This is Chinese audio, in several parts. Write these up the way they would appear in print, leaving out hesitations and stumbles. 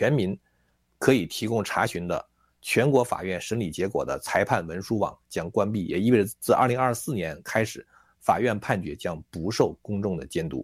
全民可以提供查询的全国法院审理结果的裁判文书网将关闭，也意味着自2024年开始，法院判决将不受公众的监督。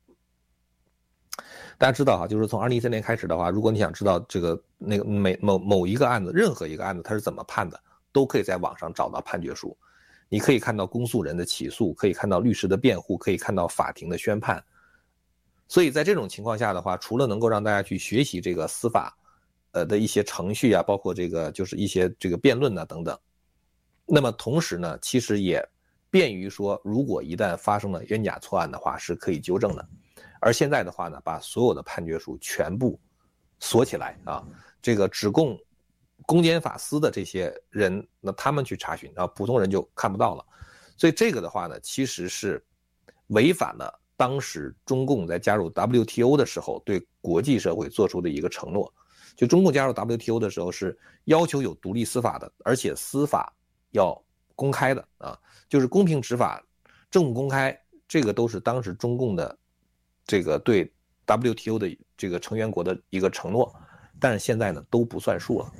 大家知道哈，就是从2013年开始的话，如果你想知道这个某一个案子，任何一个案子它是怎么判的，都可以在网上找到判决书。你可以看到公诉人的起诉，可以看到律师的辩护，可以看到法庭的宣判。所以在这种情况下的话，除了能够让大家去学习这个司法的一些程序啊，包括这个就是一些这个辩论啊等等，那么同时呢，其实也便于说，如果一旦发生了冤假错案的话，是可以纠正的。而现在的话呢，把所有的判决书全部锁起来啊，这个只供公检法司的这些人，那他们去查询，然后普通人就看不到了。所以这个的话呢，其实是违反了当时中共在加入 WTO 的时候对国际社会做出的一个承诺。就中共加入 WTO 的时候是要求有独立司法的，而且司法要公开的啊，就是公平执法、政务公开，这个都是当时中共的这个对 WTO 的这个成员国的一个承诺。但是现在呢都不算数了。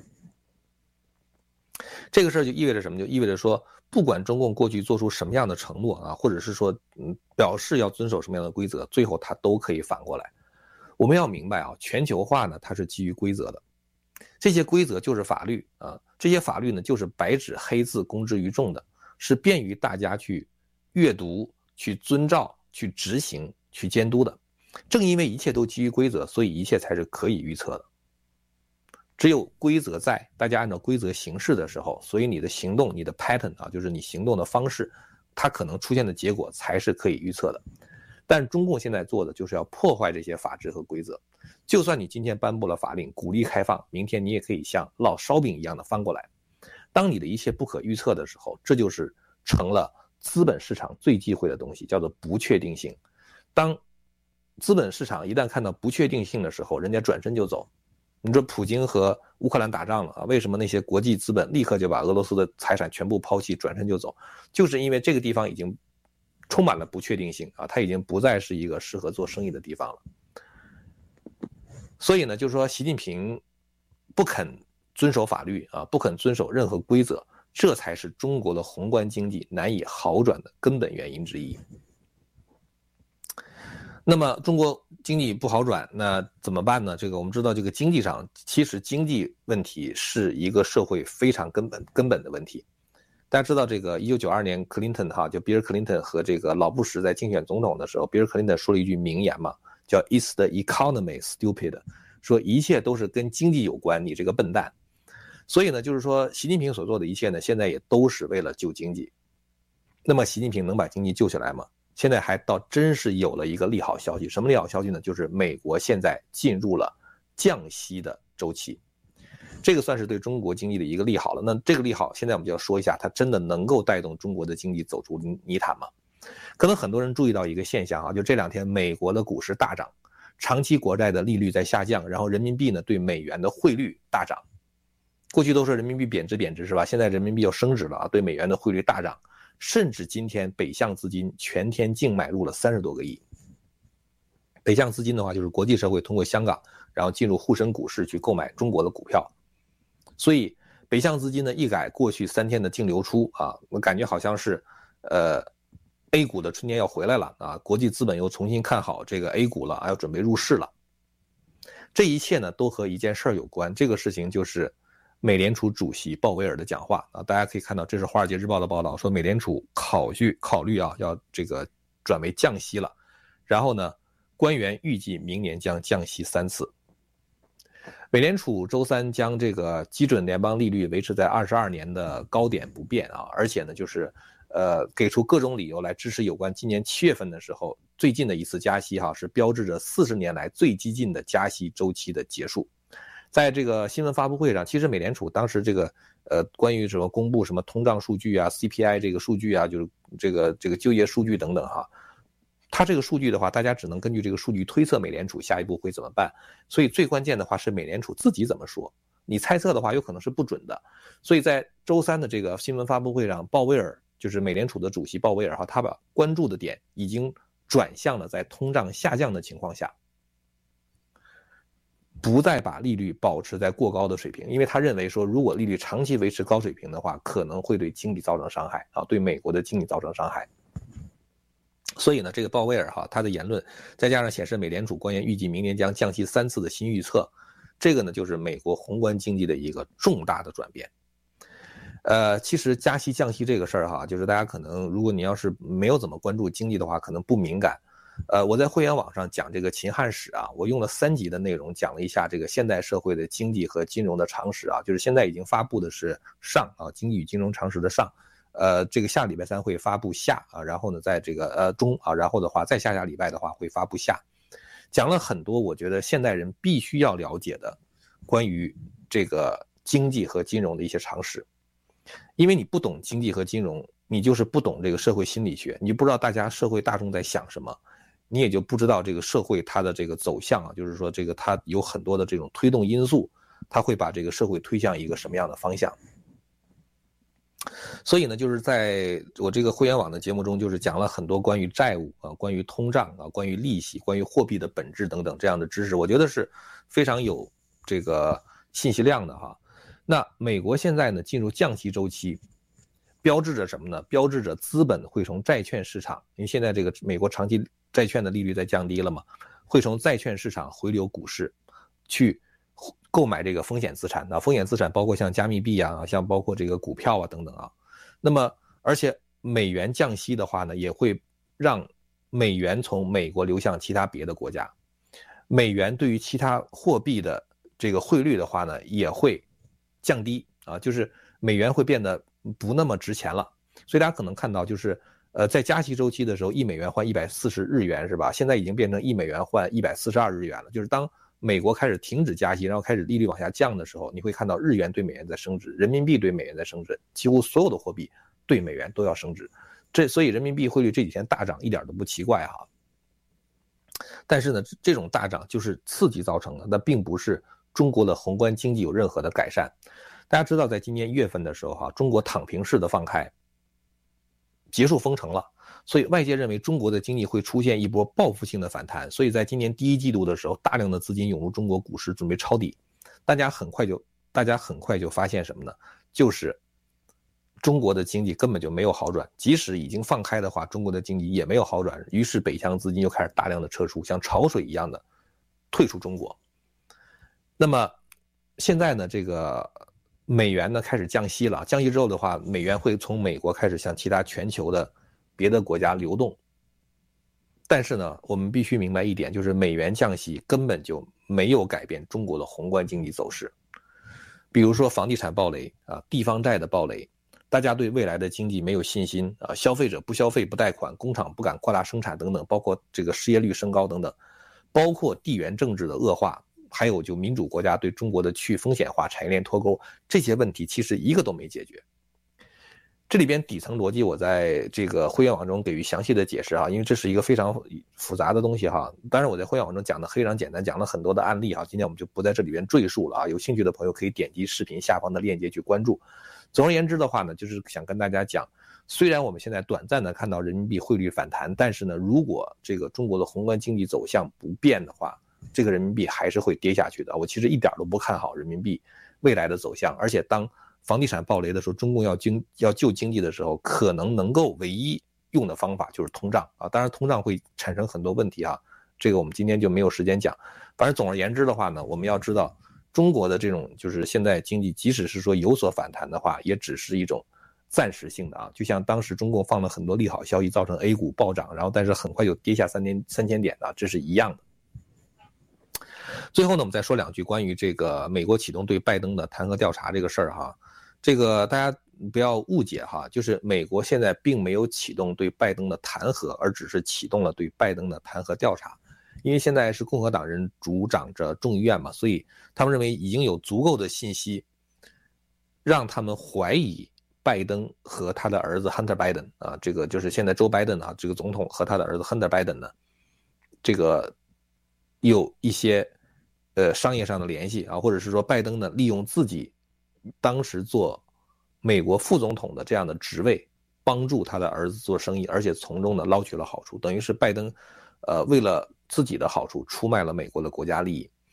这个事儿就意味着什么？就意味着说，不管中共过去做出什么样的承诺啊，或者是说表示要遵守什么样的规则，最后它都可以反过来。我们要明白啊，全球化呢它是基于规则的，这些规则就是法律啊，这些法律呢就是白纸黑字公之于众的，是便于大家去阅读、去遵照、去执行、去监督的。正因为一切都基于规则，所以一切才是可以预测的。只有规则在，大家按照规则行事的时候，所以你的行动，你的 pattern 啊，就是你行动的方式，它可能出现的结果才是可以预测的。但中共现在做的就是要破坏这些法制和规则。就算你今天颁布了法令，鼓励开放，明天你也可以像烙烧饼一样的翻过来。当你的一切不可预测的时候，这就是成了资本市场最忌讳的东西，叫做不确定性。当资本市场一旦看到不确定性的时候，人家转身就走。你说普京和乌克兰打仗了啊，为什么那些国际资本立刻就把俄罗斯的财产全部抛弃，转身就走？就是因为这个地方已经充满了不确定性啊，它已经不再是一个适合做生意的地方了。所以呢，就是说习近平不肯遵守法律啊，不肯遵守任何规则，这才是中国的宏观经济难以好转的根本原因之一。那么中国经济不好转，那怎么办呢？这个我们知道，这个经济上，其实经济问题是一个社会非常根本的问题。大家知道，这个1992年克林顿哈，就比尔克林顿和这个老布什在竞选总统的时候，比尔克林顿说了一句名言嘛，叫 "Is the economy stupid"， 说一切都是跟经济有关，你这个笨蛋。所以呢，就是说习近平所做的一切呢，现在也都是为了救经济。那么习近平能把经济救起来吗？现在还倒真是有了一个利好消息。什么利好消息呢？就是美国现在进入了降息的周期，这个算是对中国经济的一个利好了。那这个利好现在我们就要说一下，它真的能够带动中国的经济走出泥潭吗？可能很多人注意到一个现象啊，就这两天美国的股市大涨，长期国债的利率在下降，然后人民币呢对美元的汇率大涨。过去都说人民币贬值是吧？现在人民币要升值了啊，对美元的汇率大涨。甚至今天北向资金全天净买入了30多个亿。北向资金的话，就是国际社会通过香港，然后进入沪深股市去购买中国的股票。所以北向资金呢一改过去3天的净流出啊，我感觉好像是A 股的春天要回来了啊，国际资本又重新看好这个 A 股了，要准备入市了。这一切呢都和一件事有关，这个事情就是美联储主席鲍威尔的讲话啊，大家可以看到，这是《华尔街日报》的报道，说美联储考虑啊，要这个转为降息了。然后呢，官员预计明年将降息3次。美联储周三将这个基准联邦利率维持在22年的高点不变啊，而且呢，就是给出各种理由来支持有关今年7月份的时候最近的一次加息哈，是标志着40年来最激进的加息周期的结束。在这个新闻发布会上，其实美联储当时这个关于什么公布什么通胀数据啊 CPI 这个数据啊，就是这个就业数据等等哈，它这个数据的话，大家只能根据这个数据推测美联储下一步会怎么办。所以最关键的话是美联储自己怎么说，你猜测的话有可能是不准的。所以在周三的这个新闻发布会上，鲍威尔就是美联储的主席鲍威尔哈，他把关注的点已经转向了在通胀下降的情况下。 不再把利率保持在过高的水平，因为他认为说，如果利率长期维持高水平的话，可能会对经济造成伤害啊，对美国的经济造成伤害。所以呢，这个鲍威尔他的言论，再加上显示美联储官员预计明年将降息3次的新预测，这个呢就是美国宏观经济的一个重大的转变。其实加息降息这个事儿就是大家可能如果你要是没有怎么关注经济的话，可能不敏感。我在会员网上讲这个秦汉史我用了3集的内容讲了一下这个现代社会的经济和金融的常识就是现在已经发布的是上经济与金融常识的上，这个下礼拜3会发布下然后呢在这个中然后的话再下礼拜的话会发布下，讲了很多我觉得现代人必须要了解的关于这个经济和金融的一些常识。因为你不懂经济和金融，你就是不懂这个社会心理学，你不知道大家社会大众在想什么，你也就不知道这个社会它的这个走向就是说这个它有很多的这种推动因素，它会把这个社会推向一个什么样的方向。所以呢，就是在我这个会员网的节目中，就是讲了很多关于债务关于通胀关于利息，关于货币的本质等等这样的知识，我觉得是非常有这个信息量的那美国现在呢进入降息周期，标志着什么呢？标志着资本会从债券市场，因为现在这个美国长期债券的利率在降低了嘛，会从债券市场回流股市，去购买这个风险资产。风险资产包括像加密币像包括这个股票等等那么而且美元降息的话呢，也会让美元从美国流向其他别的国家，美元对于其他货币的这个汇率的话呢，也会降低就是美元会变得不那么值钱了。所以大家可能看到就是在加息周期的时候，1美元换140日元是吧？现在已经变成1美元换142日元了。就是当美国开始停止加息，然后开始利率往下降的时候，你会看到日元对美元在升值，人民币对美元在升值，几乎所有的货币对美元都要升值。所以人民币汇率这几天大涨一点都不奇怪但是呢，这种大涨就是刺激造成的，那并不是中国的宏观经济有任何的改善。大家知道在今年1月份的时候中国躺平式的放开，结束封城了，所以外界认为中国的经济会出现一波报复性的反弹，所以在今年第1季度的时候，大量的资金涌入中国股市准备抄底。大家很快就发现什么呢？就是中国的经济根本就没有好转，即使已经放开的话，中国的经济也没有好转，于是北向资金就开始大量的撤出，像潮水一样的退出中国。那么现在呢，这个美元呢开始降息了，降息之后的话，美元会从美国开始向其他全球的别的国家流动。但是呢，我们必须明白一点，就是美元降息根本就没有改变中国的宏观经济走势。比如说房地产暴雷地方债的暴雷，大家对未来的经济没有信心消费者不消费不贷款，工厂不敢扩大生产等等，包括这个失业率升高等等，包括地缘政治的恶化，还有就民主国家对中国的去风险化产业链脱钩，这些问题其实一个都没解决。这里边底层逻辑我在这个会员网中给予详细的解释因为这是一个非常复杂的东西当然我在会员网中讲的非常简单，讲了很多的案例今天我们就不在这里边赘述了有兴趣的朋友可以点击视频下方的链接去关注。总而言之的话呢，就是想跟大家讲，虽然我们现在短暂的看到人民币汇率反弹，但是呢，如果这个中国的宏观经济走向不变的话，这个人民币还是会跌下去的。我其实一点都不看好人民币未来的走向，而且当房地产暴雷的时候，中共要救经济的时候，可能能够唯一用的方法就是通胀当然通胀会产生很多问题这个我们今天就没有时间讲。反正总而言之的话呢，我们要知道中国的这种就是现在经济即使是说有所反弹的话，也只是一种暂时性的就像当时中共放了很多利好消息，造成 A 股暴涨，然后但是很快就跌下3000点这是一样的。最后呢，我们再说2句关于这个美国启动对拜登的弹劾调查这个事儿这个大家不要误解就是美国现在并没有启动对拜登的弹劾，而只是启动了对拜登的弹劾调查。因为现在是共和党人主掌着众议院嘛，所以他们认为已经有足够的信息让他们怀疑拜登和他的儿子 Hunter Biden 这个就是现在Joe Biden 这个总统和他的儿子 Hunter Biden 呢，这个有一些商业上的联系或者是说拜登呢利用自己当时做美国副总统的这样的职位，帮助他的儿子做生意，而且从中呢捞取了好处，等于是拜登为了自己的好处出卖了美国的国家利益。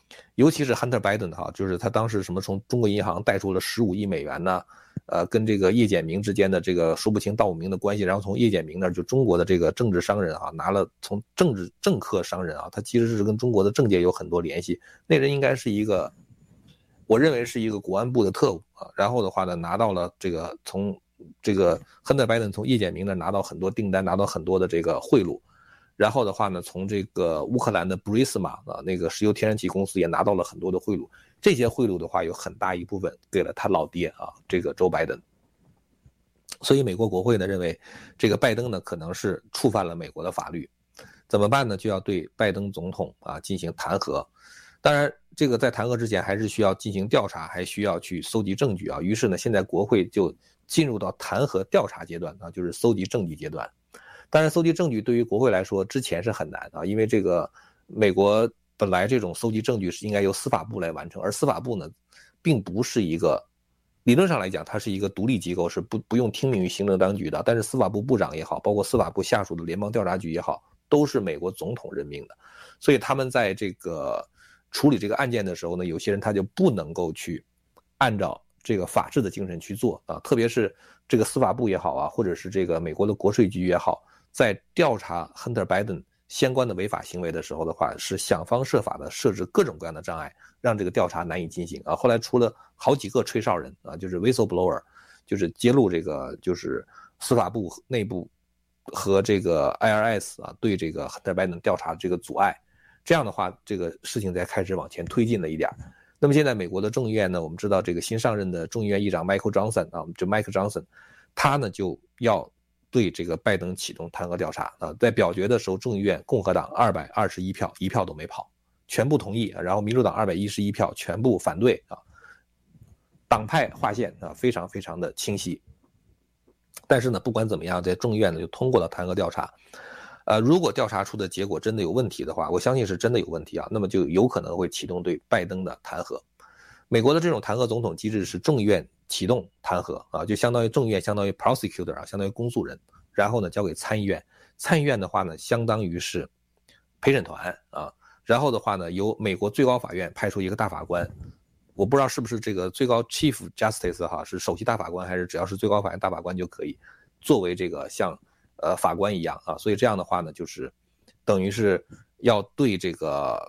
尤其是 Hunter Biden 哈，就是他当时什么从中国银行贷出了15亿美元呢，跟这个叶简明之间的这个说不清道不明的关系，然后从叶简明那儿就中国的这个政治商人啊，拿了从政客商人啊，他其实是跟中国的政界有很多联系，那人应该是一个，我认为是一个国安部的特务啊，然后的话呢，拿到了这个从这个 Hunter Biden 从叶简明那儿拿到很多订单，拿到很多的这个贿赂。然后的话呢，从这个乌克兰的 Burisma 啊，那个石油天然气公司也拿到了很多的贿赂。这些贿赂的话，有很大一部分给了他老爹啊，这个Joe Biden。所以美国国会呢认为，这个拜登呢可能是触犯了美国的法律，怎么办呢？就要对拜登总统啊进行弹劾。当然，这个在弹劾之前还是需要进行调查，还需要去搜集证据啊。于是呢，现在国会就进入到弹劾调查阶段啊，就是搜集证据阶段。当然，搜集证据对于国会来说之前是很难啊，因为这个美国本来这种搜集证据是应该由司法部来完成，而司法部呢，并不是一个理论上来讲，它是一个独立机构，是不用听命于行政当局的。但是司法部部长也好，包括司法部下属的联邦调查局也好，都是美国总统任命的，所以他们在这个处理这个案件的时候呢，有些人他就不能够去按照这个法治的精神去做啊，特别是这个司法部也好啊，或者是这个美国的国税局也好。在调查 Hunter Biden 相关的违法行为的时候的话，是想方设法的设置各种各样的障碍，让这个调查难以进行啊。后来出了好几个吹哨人啊，就是 whistleblower， 就是揭露这个就是司法部内部和这个 IRS 啊对这个 Hunter Biden 调查的这个阻碍，这样的话这个事情才开始往前推进了一点。那么现在美国的众议院呢，我们知道这个新上任的众议院议长 Michael Johnson 啊，就 Mike Johnson， 他呢就要对这个拜登启动弹劾调查啊，在表决的时候，众议院共和党221票，一票都没跑，全部同意，然后民主党211票全部反对啊，党派划线啊，非常非常的清晰。但是呢，不管怎么样，在众议院呢就通过了弹劾调查。如果调查出的结果真的有问题的话，我相信是真的有问题啊，那么就有可能会启动对拜登的弹劾。美国的这种弹劾总统机制是众议院启动弹劾啊，就相当于众议院相当于 prosecutor 啊，相当于公诉人，然后呢交给参议院，参议院的话呢相当于是陪审团啊，然后的话呢由美国最高法院派出一个大法官，我不知道是不是这个最高 Chief Justice 哈，是首席大法官还是只要是最高法院大法官就可以作为这个像法官一样啊，所以这样的话呢就是等于是要对这个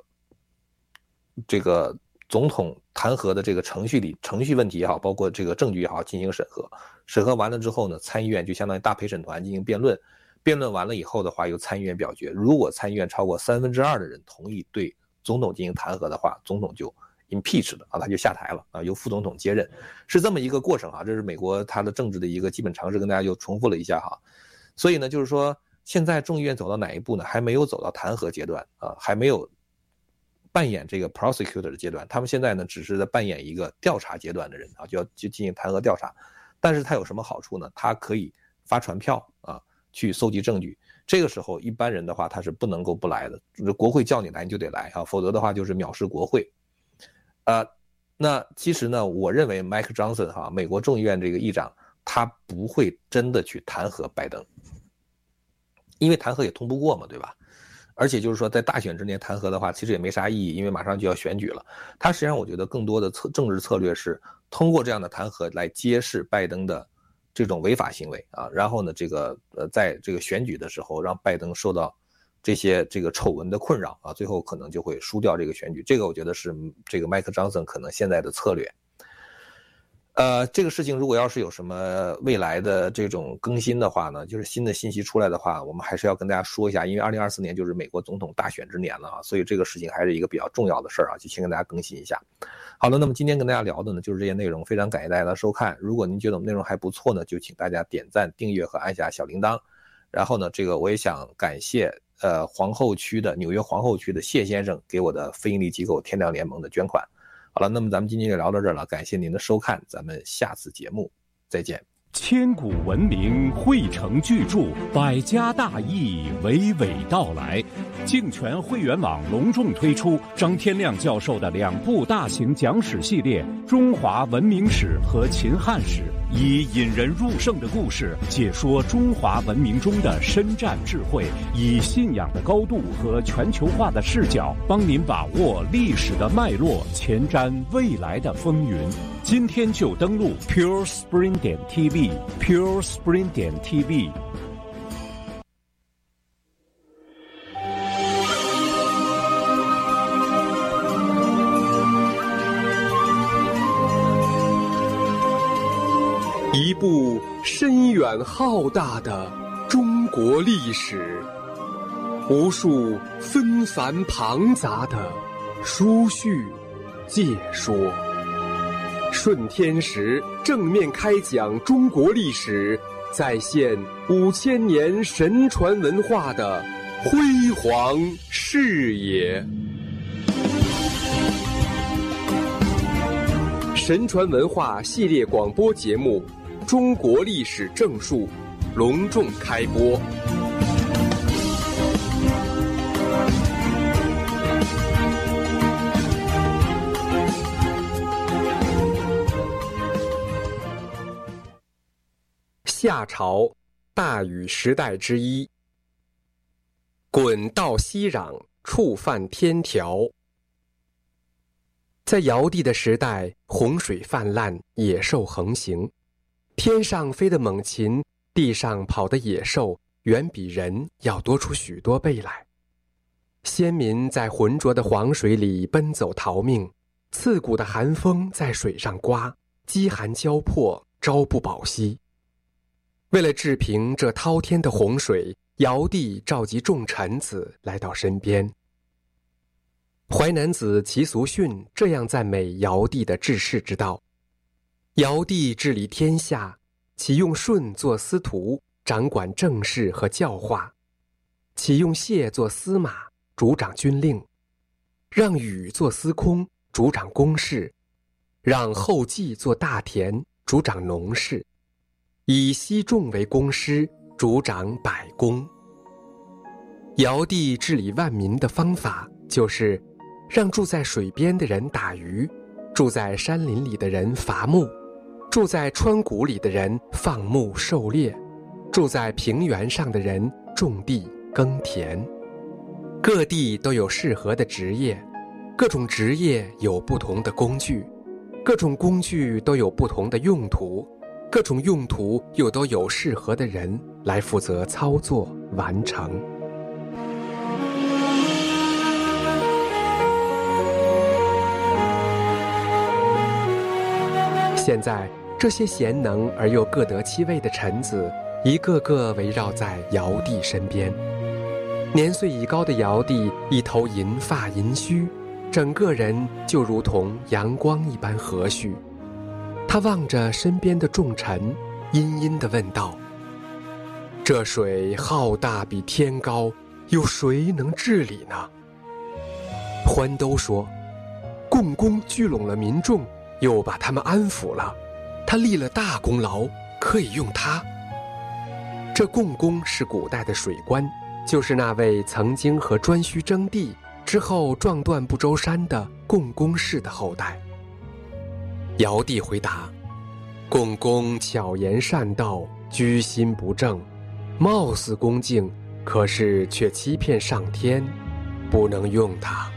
总统弹劾的这个程序问题也好，包括这个证据也好进行审核，审核完了之后呢，参议院就相当于大陪审团进行辩论，辩论完了以后的话由参议院表决，如果参议院超过2/3的人同意对总统进行弹劾的话，总统就 impeach 了啊，他就下台了啊，由副总统接任，是这么一个过程啊，这是美国它的政治的一个基本常识，跟大家又重复了一下哈。所以呢，就是说现在众议院走到哪一步呢？还没有走到弹劾阶段啊，还没有扮演这个 prosecutor 的阶段，他们现在呢只是在扮演一个调查阶段的人啊，就进行弹劾调查。但是他有什么好处呢？他可以发传票啊，去搜集证据。这个时候一般人的话他是不能够不来的，国会叫你来你就得来啊，否则的话就是藐视国会。那其实呢，我认为 Mike Johnson 哈，美国众议院这个议长，他不会真的去弹劾拜登，因为弹劾也通不过嘛，对吧？而且就是说在大选之年弹劾的话其实也没啥意义，因为马上就要选举了。他实际上我觉得更多的政治策略是通过这样的弹劾来揭示拜登的这种违法行为啊，然后呢在这个选举的时候让拜登受到这个丑闻的困扰啊，最后可能就会输掉这个选举。这个我觉得是这个麦克张森可能现在的策略。这个事情如果要是有什么未来的这种更新的话呢，就是新的信息出来的话，我们还是要跟大家说一下，因为2024年就是美国总统大选之年了啊，所以这个事情还是一个比较重要的事儿啊，就先跟大家更新一下。好了，那么今天跟大家聊的呢就是这些内容，非常感谢大家的收看。如果您觉得我们内容还不错呢，就请大家点赞、订阅和按下小铃铛。然后呢，这个我也想感谢纽约皇后区的谢先生给我的非营利机构天亮联盟的捐款。好了，那么咱们今天就聊到这儿了，感谢您的收看，咱们下次节目再见。 千古文明汇成巨著，百家大义娓娓道来。 竞权会员网隆重推出张天亮教授的2部大型讲史系列《中华文明史》和《秦汉史》，以引人入胜的故事解说中华文明中的深战智慧，以信仰的高度和全球化的视角，帮您把握历史的脉络，前瞻未来的风云。今天就登录 purespring.tv，purespring.tv。 一部深远浩大的中国历史，无数纷繁庞杂的书序解说。顺天时正面开讲中国历史，再现5000年神传文化的辉煌视野。神传文化系列广播节目《中国历史正述》隆重开播。夏朝大禹时代之一，鲧道熙壤，触犯天条。在尧帝的时代，洪水泛滥，野兽横行，天上飞的猛禽，地上跑的野兽，远比人要多出许多倍来。先民在浑浊的黄水里奔走逃命，刺骨的寒风在水上刮，饥寒交迫，朝不保夕。为了治平这滔天的洪水，尧帝召集众臣子来到身边。淮南子齐俗训这样赞美尧帝的治世之道：尧帝治理天下，启用舜做司徒，掌管政事和教化；启用谢做司马，主掌军令；让禹做司空，主掌公事；让后稷做大田，主掌农事；以西仲为公师，主掌百工。尧帝治理万民的方法就是让住在水边的人打鱼，住在山林里的人伐木，住在川谷里的人放牧狩猎，住在平原上的人种地耕田。各地都有适合的职业，各种职业有不同的工具，各种工具都有不同的用途，各种用途又都有适合的人来负责操作完成。现在这些贤能而又各得其位的臣子，一个个围绕在尧帝身边。年岁已高的尧帝一头银发银须，整个人就如同阳光一般和煦。他望着身边的众臣，阴阴地问道：这水浩大比天高，有谁能治理呢？欢兜说：共工聚拢了民众，又把他们安抚了，他立了大功劳，可以用他。这共工是古代的水官，就是那位曾经和颛顼争地之后撞断不周山的共工氏的后代。尧帝回答：共工巧言善道，居心不正，貌似恭敬，可是却欺骗上天，不能用他。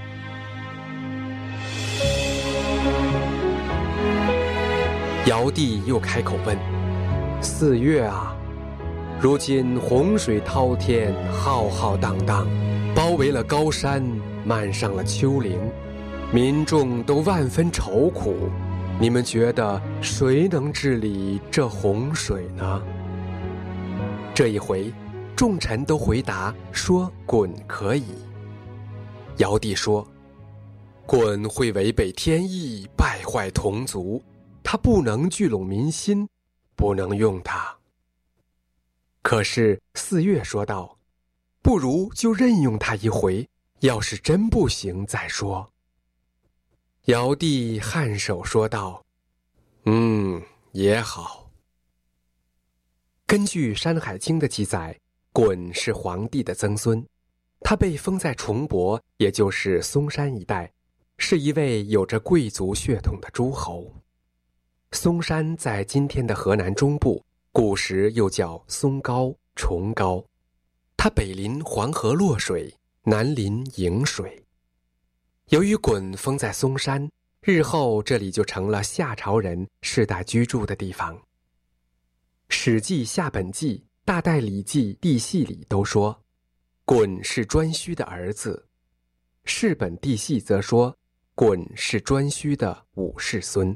尧帝又开口问：4月啊，如今洪水滔天，浩浩荡荡，包围了高山，漫上了丘陵，民众都万分愁苦，你们觉得谁能治理这洪水呢？这一回众臣都回答说鲧可以。尧帝说：鲧会违背天意，败坏同族，他不能聚拢民心，不能用他。可是4月说道：不如就任用他一回，要是真不行再说。尧帝颔首说道：也好。根据《山海经》的记载，鲧是黄帝的曾孙， 他被封在崇伯，也就是嵩山一带，是一位有着贵族血统的诸侯。嵩山在今天的河南中部，古时又叫松高、崇高。它北临黄河洛水，南临颍水。由于鲧封在嵩山，日后这里就成了夏朝人世代居住的地方。《史记·夏本纪》《大戴礼记·地系》里都说，鲧是颛顼的儿子。世本地系则说，鲧是颛顼的五世孙。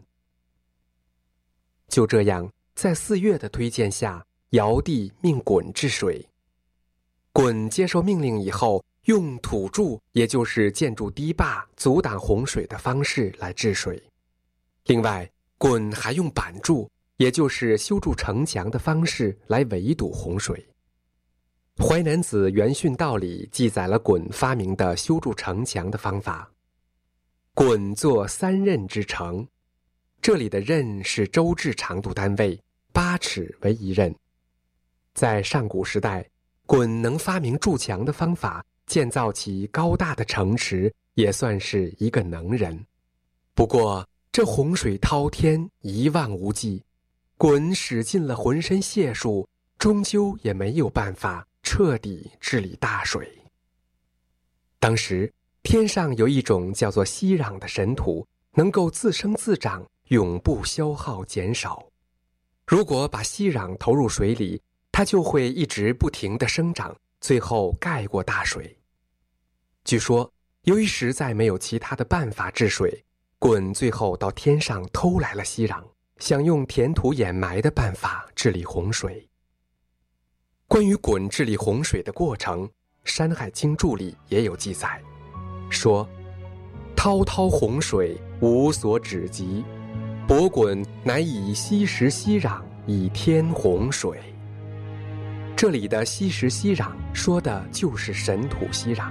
就这样，在4月的推荐下，尧帝命鲧治水。鲧接受命令以后，用土筑，也就是建筑堤坝阻挡洪水的方式来治水。另外，鲧还用板筑，也就是修筑城墙的方式来围堵洪水。《淮南子·元训道》里记载了鲧发明的修筑城墙的方法。鲧作3仞之城，这里的仞是周制长度单位，8尺为1仞。在上古时代，鲧能发明筑墙的方法，建造起高大的城池，也算是一个能人。不过，这洪水滔天，一望无际，鲧使尽了浑身解数，终究也没有办法彻底治理大水。当时，天上有一种叫做息壤的神土，能够自生自长，永不消耗减少。如果把息壤投入水里，它就会一直不停地生长，最后盖过大水。据说，由于实在没有其他的办法治水，鲧最后到天上偷来了息壤，想用填土掩埋的办法治理洪水。关于鲧治理洪水的过程，《山海经注》里也有记载，说：滔滔洪水，无所止极，伯鲧乃以息石息壤，以天洪水。这里的息石息壤说的就是神土息壤。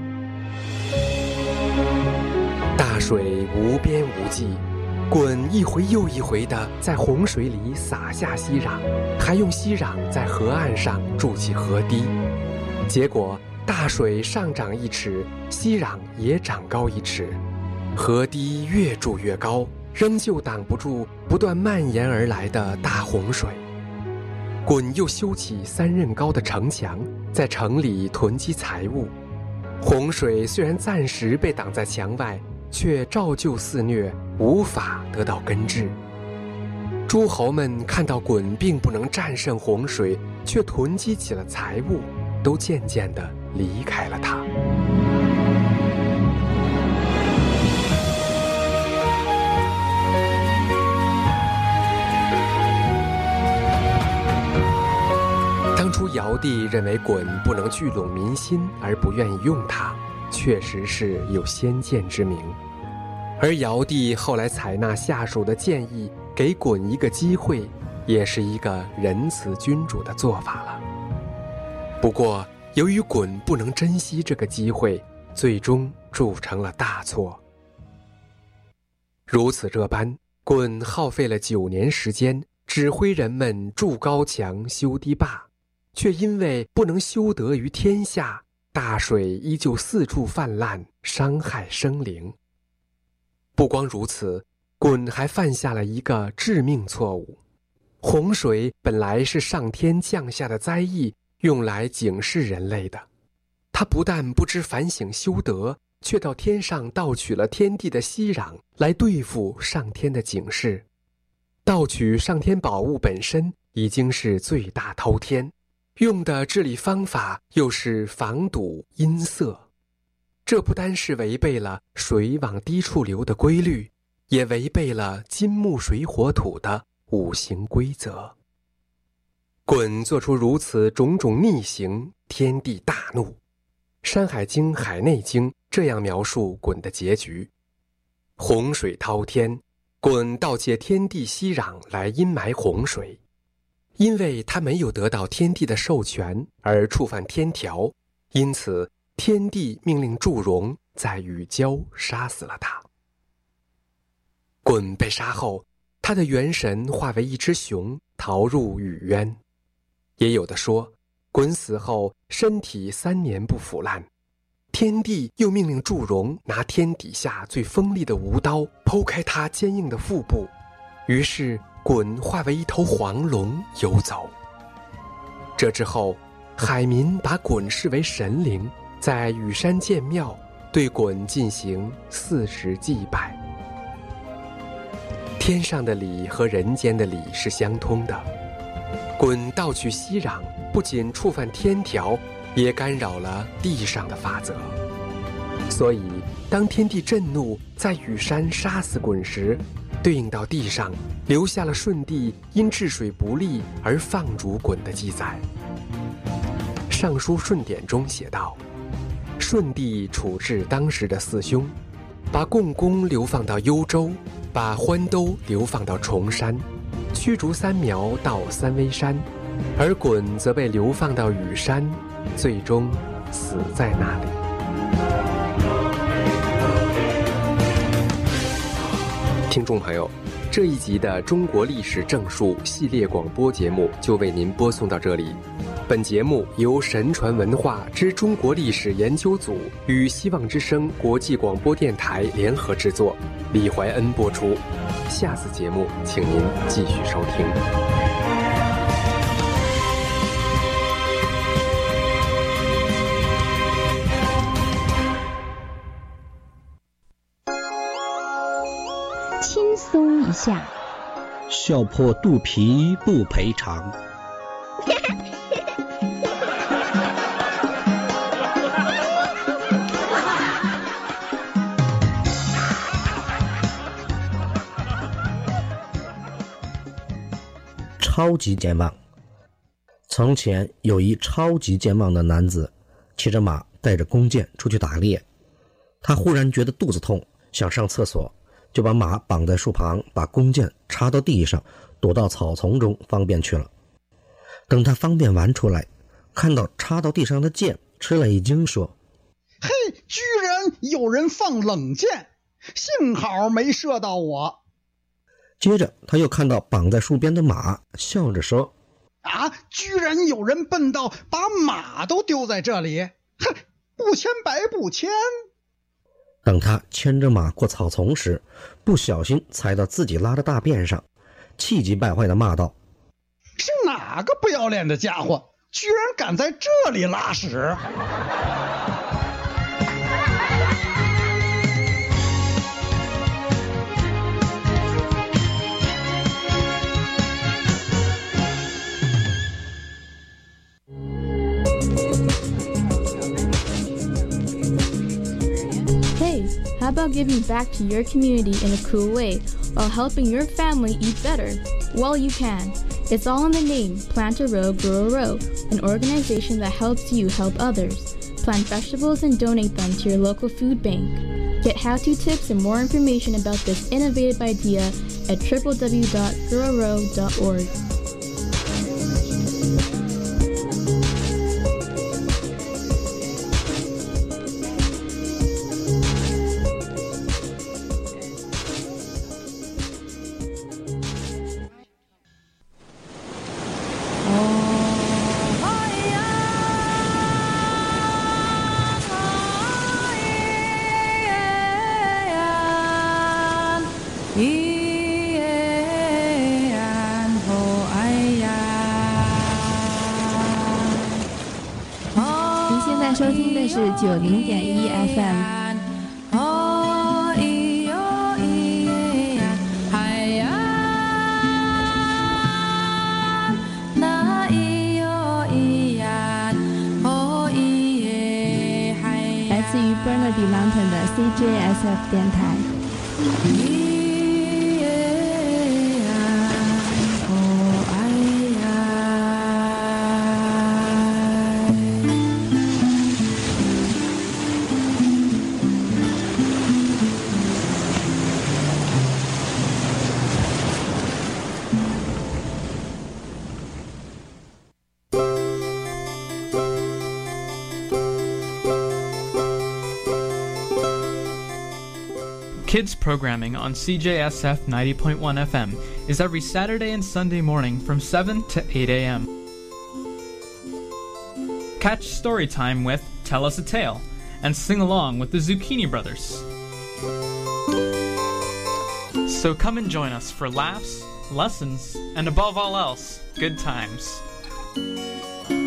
大水无边无际，鲧一回又一回地在洪水里撒下息壤，还用息壤在河岸上筑起河堤。结果大水上涨1尺，息壤也长高1尺，河堤越筑越高，仍旧挡不住不断蔓延而来的大洪水。鲧又修起3仞高的城墙，在城里囤积财物。洪水虽然暂时被挡在墙外，却照旧肆虐，无法得到根治。诸侯们看到鲧并不能战胜洪水，却囤积起了财物，都渐渐地离开了他。当初尧帝认为鲧不能聚拢民心而不愿意用他，确实是有先见之明。而尧帝后来采纳下属的建议，给鲧一个机会，也是一个仁慈君主的做法了。不过，由于鲧不能珍惜这个机会，最终铸成了大错。如此这般，鲧耗费了9年时间，指挥人们筑高墙、修堤坝，却因为不能修得于天下，大水依旧四处泛滥，伤害生灵。不光如此，鲧还犯下了一个致命错误。洪水本来是上天降下的灾异，用来警示人类的。他不但不知反省修德，却到天上盗取了天地的息壤，来对付上天的警示。盗取上天宝物本身已经是罪大滔天，用的治理方法又是防堵阴塞，这不单是违背了水往低处流的规律，也违背了金木水火土的五行规则。鲧做出如此种种逆行，天地大怒。《山海经·海内经》这样描述鲧的结局：洪水滔天，鲧盗窃天地息壤来阴埋洪水。因为他没有得到天地的授权而触犯天条，因此天帝命令祝融在雨郊杀死了他。鲧被杀后，他的元神化为一只熊，逃入雨渊。也有的说，鲧死后身体3年不腐烂， 天帝又命令祝融拿天底下最锋利的无刀剖开他坚硬的腹部，于是鲧化为一头黄龙游走。这之后，海民把鲧视为神灵，在羽山建庙，对鲧进行40祭拜。天上的礼和人间的礼是相通的。鲧盗取息壤，不仅触犯天条，也干扰了地上的法则。所以当天帝震怒，在羽山杀死鲧时，对应到地上留下了舜帝因治水不力而放逐鲧的记载。尚书舜典中写道，舜帝处置当时的4兄，把共工流放到幽州，把欢兜流放到崇山，驱逐3苗到三危山，而鲧则被流放到羽山，最终死在那里。听众朋友，这一集的中国历史正述系列广播节目就为您播送到这里。本节目由神传文化之中国历史研究组与希望之声国际广播电台联合制作，李怀恩播出。下次节目请您继续收听。 轻松一下， 笑破肚皮不赔偿。超级健忘。从前有一超级健忘的男子，骑着马带着弓箭出去打猎。他忽然觉得肚子痛，想上厕所，就把马绑在树旁，把弓箭插到地上，躲到草丛中方便去了。等他方便完出来，看到插到地上的箭，吃了一惊，说： 嘿，居然有人放冷箭，幸好没射到我。 接着他又看到绑在树边的马，笑着说： 啊，居然有人笨到把马都丢在这里，哼，不牵白不牵。 等他牵着马过草丛时，不小心踩到自己拉的大便上，气急败坏地骂道： 是哪个不要脸的家伙，居然敢在这里拉屎。 How about giving back to your community in a cool way while helping your family eat better? Well, you can. It's all in the name, Plant a Row, Grow a Row, an organization that helps you help others. Plant vegetables and donate them to your local food bank. Get how-to tips and more information about this innovative idea at www.growrow.org. 收听的是90.1 FM。来自于 Burnaby Mountain 的 CJSF 电台。 Kids programming on CJSF 90.1 FM is every Saturday and Sunday morning from 7 to 8 a.m. Catch Storytime with Tell Us a Tale, and sing along with the Zucchini Brothers. So come and join us for laughs, lessons, and above all else, good times.